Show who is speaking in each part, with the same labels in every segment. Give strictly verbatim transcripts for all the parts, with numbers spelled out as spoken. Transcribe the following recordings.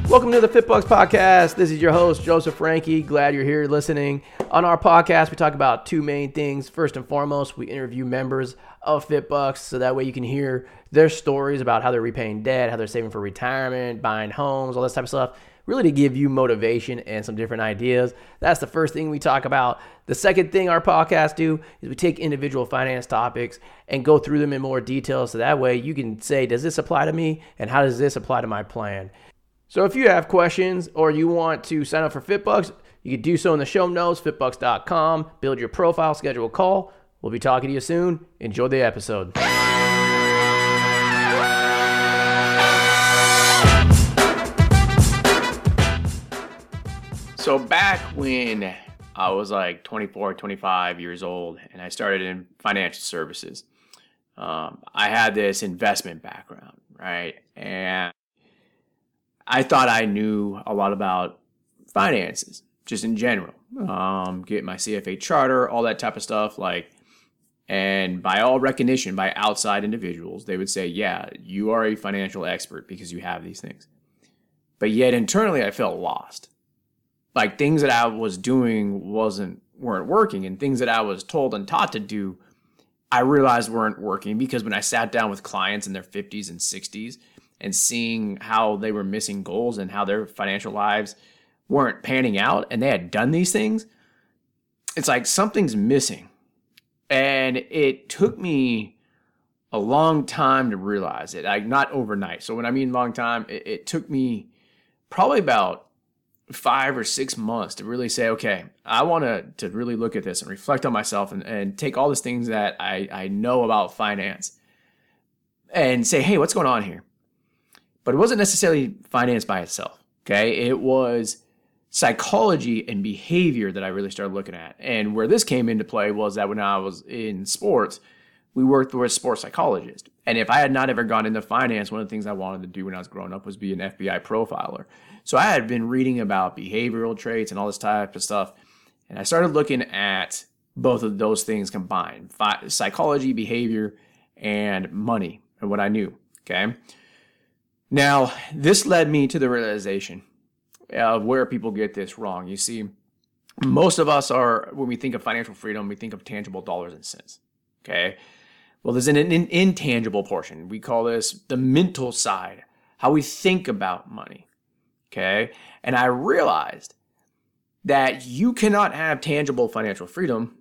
Speaker 1: Welcome to the FitBucks Podcast. This is your host, Joseph Franke. Glad you're here listening. On our podcast, we talk about two main things. First and foremost, we interview members of FitBucks, so that way you can hear their stories about how they're repaying debt, how they're saving for retirement, buying homes, all this type of stuff, really to give you motivation and some different ideas. That's the first thing we talk about. The second thing our podcasts do is we take individual finance topics and go through them in more detail, so that way you can say, does this apply to me, and how does this apply to my plan? So if you have questions or you want to sign up for FitBucks, you can do so in the show notes, fitbucks dot com. Build your profile, schedule a call. We'll be talking to you soon. Enjoy the episode. So back when I was like twenty-four, twenty-five years old and I started in financial services, um, I had this investment background, right? And I thought I knew a lot about finances, just in general. Um, get my C F A charter, all that type of stuff. Like, and by all recognition, by outside individuals, they would say, yeah, you are a financial expert because you have these things. But yet internally, I felt lost. Like things that I was doing wasn't weren't working, and things that I was told and taught to do, I realized weren't working, because when I sat down with clients in their fifties and sixties, and seeing how they were missing goals and how their financial lives weren't panning out and they had done these things, it's like something's missing. And it took me a long time to realize it, like not overnight. So when I mean long time, it, it took me probably about five or six months to really say, okay, I want to to really look at this and reflect on myself and, and take all these things that I, I know about finance and say, hey, what's going on here? But it wasn't necessarily finance by itself, okay? It was psychology and behavior that I really started looking at. And where this came into play was that when I was in sports, we worked with a sports psychologist. And if I had not ever gone into finance, one of the things I wanted to do when I was growing up was be an F B I profiler. So I had been reading about behavioral traits and all this type of stuff. And I started looking at both of those things combined, psychology, behavior, and money, and what I knew, okay? Now, this led me to the realization of where people get this wrong. You see, most of us are, when we think of financial freedom, we think of tangible dollars and cents, okay? Well, there's an, an intangible portion. We call this the mental side, how we think about money, okay? And I realized that you cannot have tangible financial freedom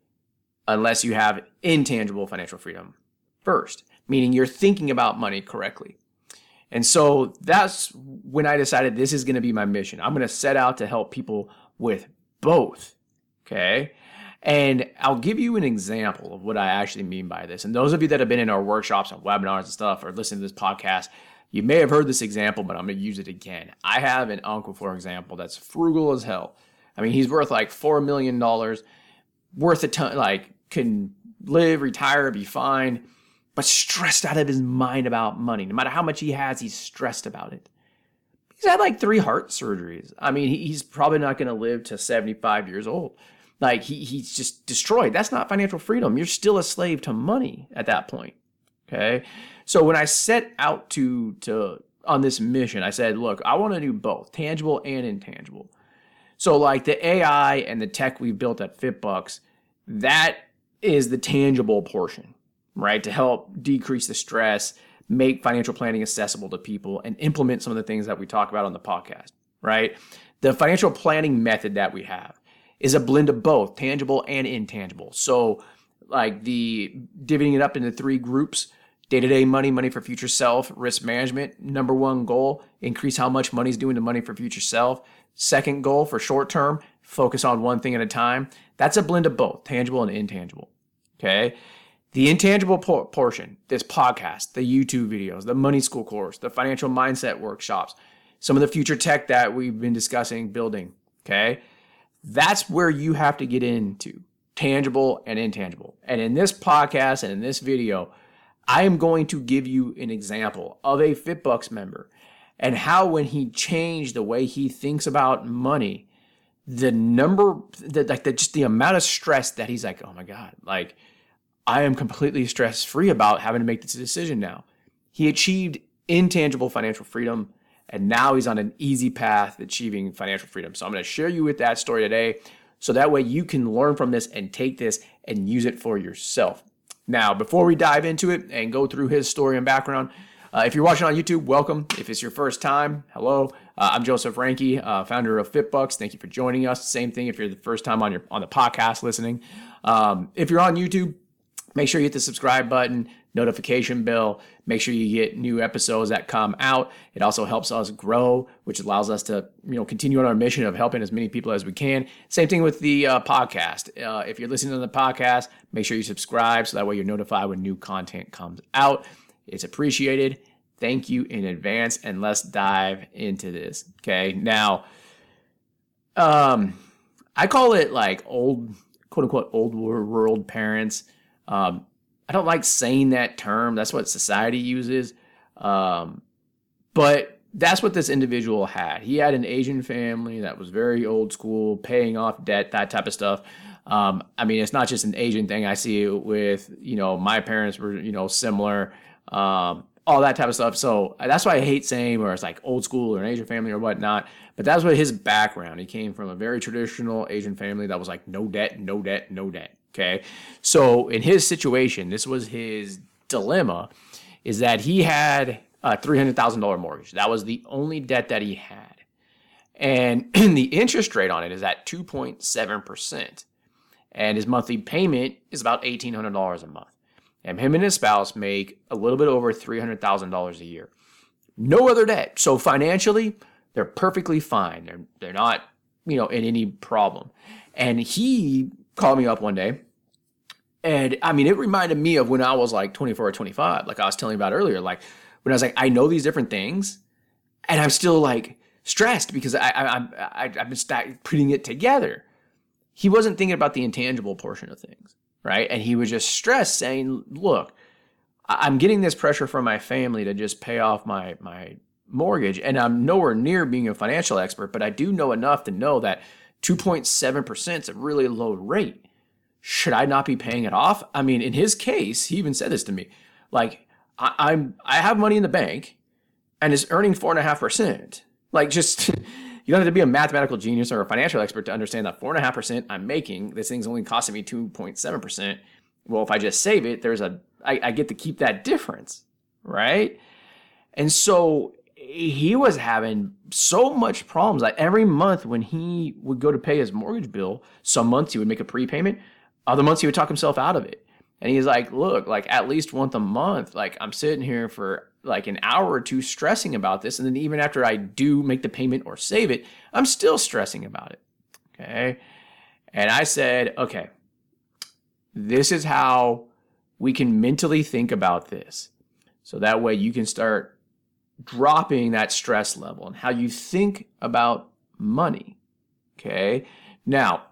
Speaker 1: unless you have intangible financial freedom first, meaning you're thinking about money correctly. And so that's when I decided this is going to be my mission. I'm going to set out to help people with both, okay? And I'll give you an example of what I actually mean by this. And those of you that have been in our workshops and webinars and stuff or listened to this podcast, you may have heard this example, but I'm going to use it again. I have an uncle, for example, that's frugal as hell. I mean, he's worth like four million dollars, worth a ton, like can live, retire, be fine, but stressed out of his mind about money. No matter how much he has, he's stressed about it. He's had like three heart surgeries. I mean, he's probably not going to live to seventy-five years old. Like he he's just destroyed. That's not financial freedom. You're still a slave to money at that point. Okay. So when I set out to, to on this mission, I said, look, I want to do both, tangible and intangible. So like the A I and the tech we've built at FitBucks, that is the tangible portion, right? To help decrease the stress, make financial planning accessible to people, and implement some of the things that we talk about on the podcast, right? The financial planning method that we have is a blend of both tangible and intangible. So like the dividing it up into three groups: day-to-day money, money for future self, risk management. Number one goal, increase how much money is doing to money for future self. Second goal for short term, focus on one thing at a time. That's a blend of both tangible and intangible, okay? The intangible por- portion, this podcast, the YouTube videos, the Money School course, the financial mindset workshops, some of the future tech that we've been discussing building, okay? That's where you have to get into, tangible and intangible. And in this podcast and in this video, I am going to give you an example of a FitBucks member and how when he changed the way he thinks about money, the number, the, like the, just the amount of stress that he's like, oh my God, like, I am completely stress-free about having to make this decision now. He achieved intangible financial freedom And now he's on an easy path to achieving financial freedom. So I'm going to share you with that story today. So that way you can learn from this and take this and use it for yourself. Now, before we dive into it and go through his story and background, uh, if you're watching on YouTube, welcome. If it's your first time, hello. Uh, I'm Joseph Ranke, uh, founder of FitBucks. Thank you for joining us. Same thing if you're the first time on your on the podcast listening. Um, if you're on YouTube, make sure you hit the subscribe button, notification bell. Make sure you get new episodes that come out. It also helps us grow, which allows us to, you know, continue on our mission of helping as many people as we can. Same thing with the uh, podcast. Uh, if you're listening to the podcast, make sure you subscribe so that way you're notified when new content comes out. It's appreciated. Thank you in advance, and let's dive into this. Okay, now, um, I call it like old, quote unquote, old world parents. Um, I don't like saying that term. That's what society uses. Um, but that's what this individual had. He had an Asian family that was very old school, paying off debt, that type of stuff. Um, I mean, it's not just an Asian thing. I see it with, you know, my parents were, you know, similar, um, all that type of stuff. So that's why I hate saying where it's like old school or an Asian family or whatnot. But that's what his background. He came from a very traditional Asian family that was like no debt, no debt, no debt. Okay, so in his situation, this was his dilemma, is that he had a three hundred thousand dollars mortgage. That was the only debt that he had. And the interest rate on it is at two point seven percent. And his monthly payment is about eighteen hundred dollars a month. And him and his spouse make a little bit over three hundred thousand dollars a year. No other debt. So financially, they're perfectly fine. They're, they're not, you know, in any problem. And he called me up one day, and I mean, it reminded me of when I was like twenty-four or twenty-five, like I was telling you about earlier, like when I was like, I know these different things, and I'm still like stressed because I, I, I, I've been st- putting it together. He wasn't thinking about the intangible portion of things, right? And he was just stressed, saying, look, I'm getting this pressure from my family to just pay off my, my mortgage, and I'm nowhere near being a financial expert, but I do know enough to know that two point seven percent is a really low rate. Should I not be paying it off? I mean, in his case, he even said this to me. Like, I, I'm, I have money in the bank and it's earning four and a half percent. Like, just, you don't have to be a mathematical genius or a financial expert to understand that four and a half percent I'm making, this thing's only costing me two point seven percent. Well, if I just save it, there's a, I, I get to keep that difference, right? And so he was having so much problems. Like every month when he would go to pay his mortgage bill, some months he would make a prepayment, other months he would talk himself out of it. And he's like, look, like at least once a month, like I'm sitting here for like an hour or two stressing about this. And then even after I do make the payment or save it, I'm still stressing about it. Okay. And I said, okay, this is how we can mentally think about this. So that way you can start dropping that stress level and how you think about money. Okay. Now,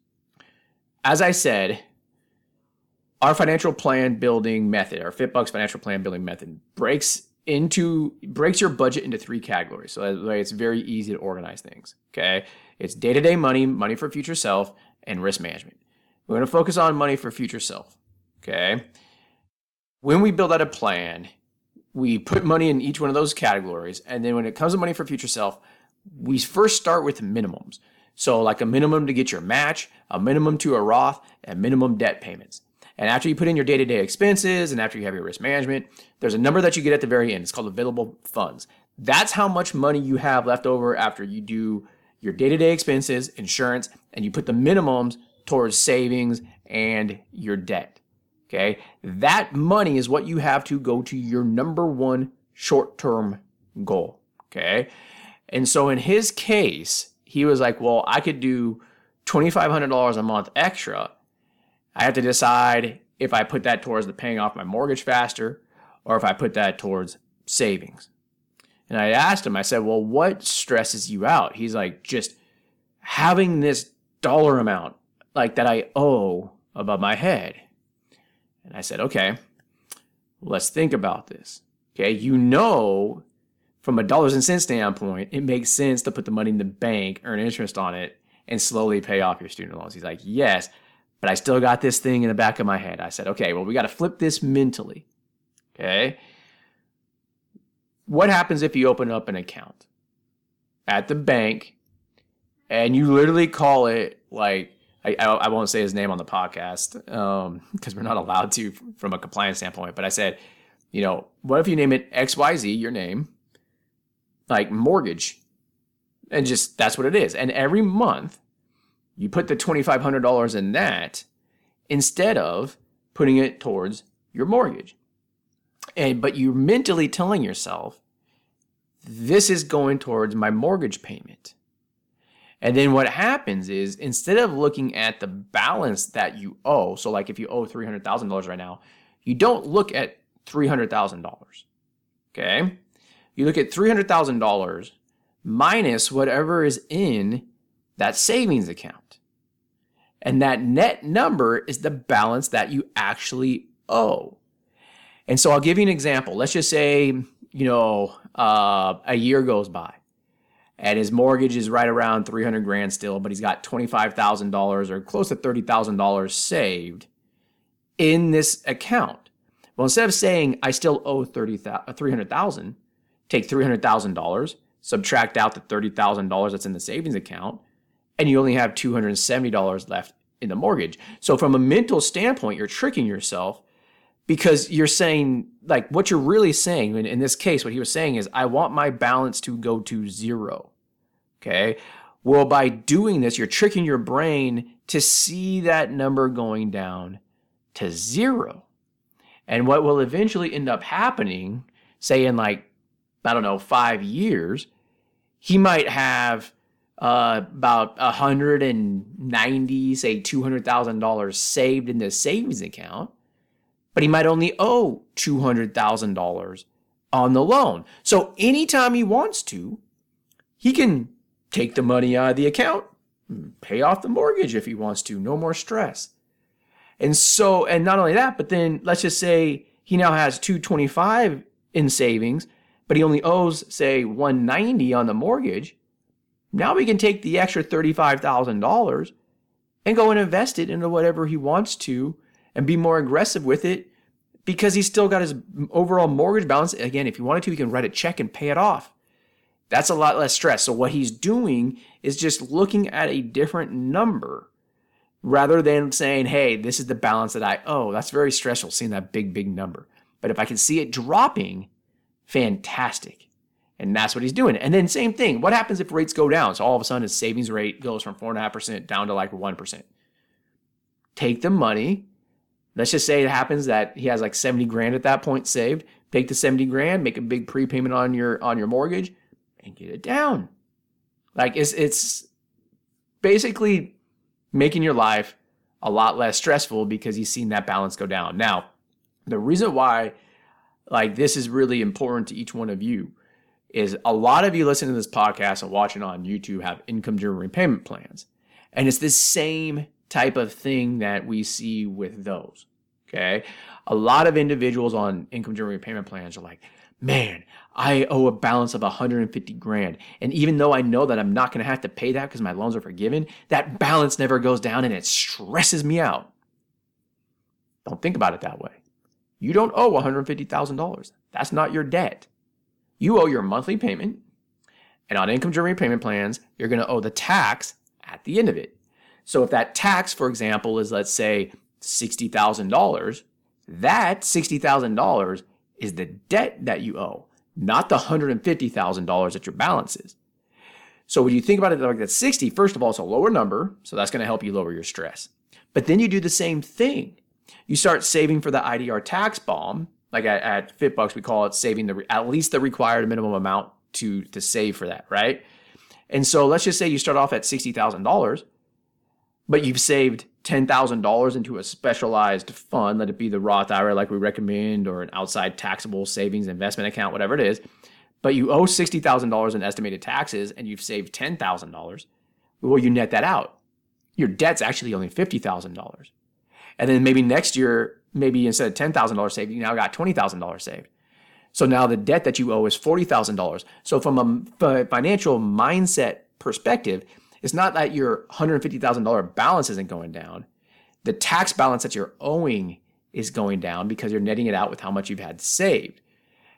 Speaker 1: as I said, our financial plan building method, our FitBucks financial plan building method breaks into, breaks your budget into three categories. So that way it's very easy to organize things. Okay. It's day-to-day money, money for future self, and risk management. We're going to focus on money for future self. Okay. When we build out a plan, we put money in each one of those categories. And then when it comes to money for future self, we first start with minimums. So like a minimum to get your match, a minimum to a Roth, and minimum debt payments. And after you put in your day-to-day expenses and after you have your risk management, there's a number that you get at the very end. It's called available funds. That's how much money you have left over after you do your day-to-day expenses, insurance, and you put the minimums towards savings and your debt. Okay, that money is what you have to go to your number one short-term goal. Okay, and so in his case, he was like, well, I could do twenty-five hundred dollars a month extra. I have to decide if I put that towards the paying off my mortgage faster or if I put that towards savings. And I asked him, I said, well, what stresses you out? He's like, just having this dollar amount like that I owe above my head. And I said, okay, let's think about this. Okay, you know, from a dollars and cents standpoint, it makes sense to put the money in the bank, earn interest on it, and slowly pay off your student loans. He's like, yes, but I still got this thing in the back of my head. I said, okay, well, we got to flip this mentally. Okay, what happens if you open up an account at the bank and you literally call it like, I, I won't say his name on the podcast um, because we're not allowed to from a compliance standpoint. But I said, you know, what if you name it X Y Z, your name, like mortgage, and just that's what it is. And every month you put the twenty-five hundred dollars in that instead of putting it towards your mortgage. And but you're mentally telling yourself, this is going towards my mortgage payment. And then what happens is instead of looking at the balance that you owe, so like if you owe three hundred thousand dollars right now, you don't look at three hundred thousand dollars, okay? You look at three hundred thousand dollars minus whatever is in that savings account. And that net number is the balance that you actually owe. And so I'll give you an example. Let's just say, you know, uh, a year goes by. And his mortgage is right around three hundred grand still, but he's got twenty-five thousand dollars or close to thirty thousand dollars saved in this account. Well, instead of saying I still owe three hundred thousand dollars, take three hundred thousand dollars, subtract out the thirty thousand dollars that's in the savings account, and you only have two hundred seventy dollars left in the mortgage. So from a mental standpoint, you're tricking yourself because you're saying, like, what you're really saying, in, in this case, what he was saying is, I want my balance to go to zero, okay? Well, by doing this, you're tricking your brain to see that number going down to zero. And what will eventually end up happening, say in like, I don't know, five years, he might have uh, about one hundred ninety, say two hundred thousand dollars saved in the savings account, but he might only owe two hundred thousand dollars on the loan. So anytime he wants to, he can take the money out of the account, pay off the mortgage if he wants to, no more stress. And so, and not only that, but then let's just say he now has two hundred twenty-five thousand dollars in savings, but he only owes, say, one hundred ninety thousand dollars on the mortgage. Now we can take the extra thirty-five thousand dollars and go and invest it into whatever he wants to and be more aggressive with it because he's still got his overall mortgage balance. Again, if he wanted to, he can write a check and pay it off. That's a lot less stress. So what he's doing is just looking at a different number rather than saying, hey, this is the balance that I owe. That's very stressful, seeing that big, big number. But if I can see it dropping, fantastic. And that's what he's doing. And then same thing, what happens if rates go down? So all of a sudden his savings rate goes from four point five percent down to like one percent. Take the money. Let's just say it happens that he has like seventy grand at that point saved. Take the seventy grand, make a big prepayment on your on your mortgage, and get it down. Like it's it's basically making your life a lot less stressful because you've seen that balance go down. Now, the reason why like this is really important to each one of you is a lot of you listening to this podcast and watching on YouTube have income-driven repayment plans. And it's the same type of thing that we see with those, okay? A lot of individuals on income-driven repayment plans are like, man, I owe a balance of one hundred fifty grand. And even though I know that I'm not going to have to pay that because my loans are forgiven, that balance never goes down and it stresses me out. Don't think about it that way. You don't owe one hundred fifty thousand dollars. That's not your debt. You owe your monthly payment, and on income-driven repayment plans, you're going to owe the tax at the end of it. So if that tax, for example, is, let's say, sixty thousand dollars, that sixty thousand dollars is the debt that you owe, not the one hundred fifty thousand dollars that your balance is. So when you think about it like that sixty, first of all, it's a lower number, so that's going to help you lower your stress. But then you do the same thing. You start saving for the I D R tax bomb. Like at, at FitBucks, we call it saving the at least the required minimum amount to, to save for that, right? And so let's just say you start off at sixty thousand dollars, but you've saved ten thousand dollars into a specialized fund, let it be the Roth I R A like we recommend, or an outside taxable savings investment account, whatever it is, but you owe sixty thousand dollars in estimated taxes and you've saved ten thousand dollars. Well, you net that out. Your debt's actually only fifty thousand dollars. And then maybe next year, maybe instead of ten thousand dollars saved, you now got twenty thousand dollars saved. So now the debt that you owe is forty thousand dollars. So from a financial mindset perspective, it's not that your one hundred fifty thousand dollars balance isn't going down. The tax balance that you're owing is going down because you're netting it out with how much you've had saved.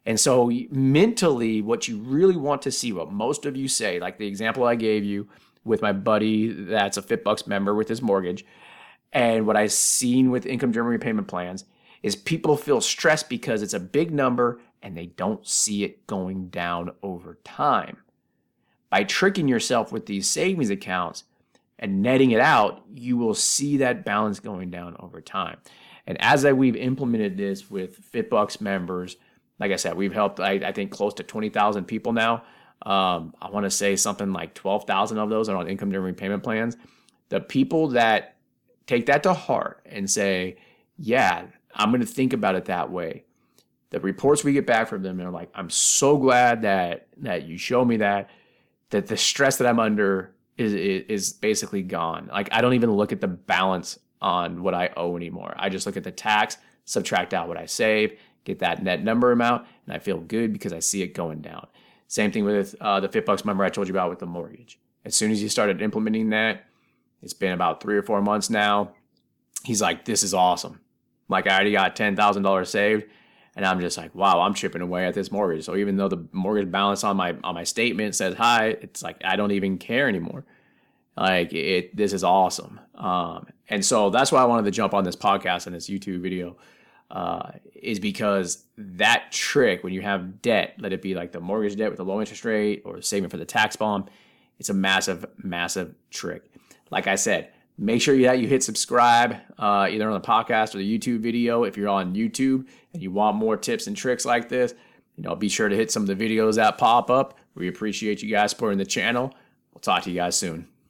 Speaker 1: And so mentally, what you really want to see, what most of you say, like the example I gave you with my buddy that's a FitBucks member with his mortgage, and what I've seen with income-driven repayment plans is people feel stressed because it's a big number and they don't see it going down over time. By tricking yourself with these savings accounts and netting it out, you will see that balance going down over time. And as I, we've implemented this with FitBucks members, like I said, we've helped, I, I think, close to twenty thousand people now. Um, I want to say something like twelve thousand of those are on income-driven repayment plans. The people that take that to heart and say, yeah, I'm going to think about it that way. The reports we get back from them are like, I'm so glad that that you show me that, that the stress that I'm under is, is, is basically gone. Like, I don't even look at the balance on what I owe anymore. I just look at the tax, subtract out what I save, get that net number amount, and I feel good because I see it going down. Same thing with uh, the FitBucks member I told you about with the mortgage. As soon as you started implementing that, it's been about three or four months now. He's like, this is awesome. Like, I already got ten thousand dollars saved, and I'm just like, wow, I'm chipping away at this mortgage. So even though the mortgage balance on my on my statement says high, it's like I don't even care anymore. Like, it, this is awesome. Um, and so that's why I wanted to jump on this podcast and this YouTube video, uh, is because that trick, when you have debt, let it be like the mortgage debt with a low interest rate or saving for the tax bomb, it's a massive, massive trick. Like I said, make sure that you hit subscribe, uh, either on the podcast or the YouTube video. If you're on YouTube and you want more tips and tricks like this, you know, be sure to hit some of the videos that pop up. We appreciate you guys supporting the channel. We'll talk to you guys soon.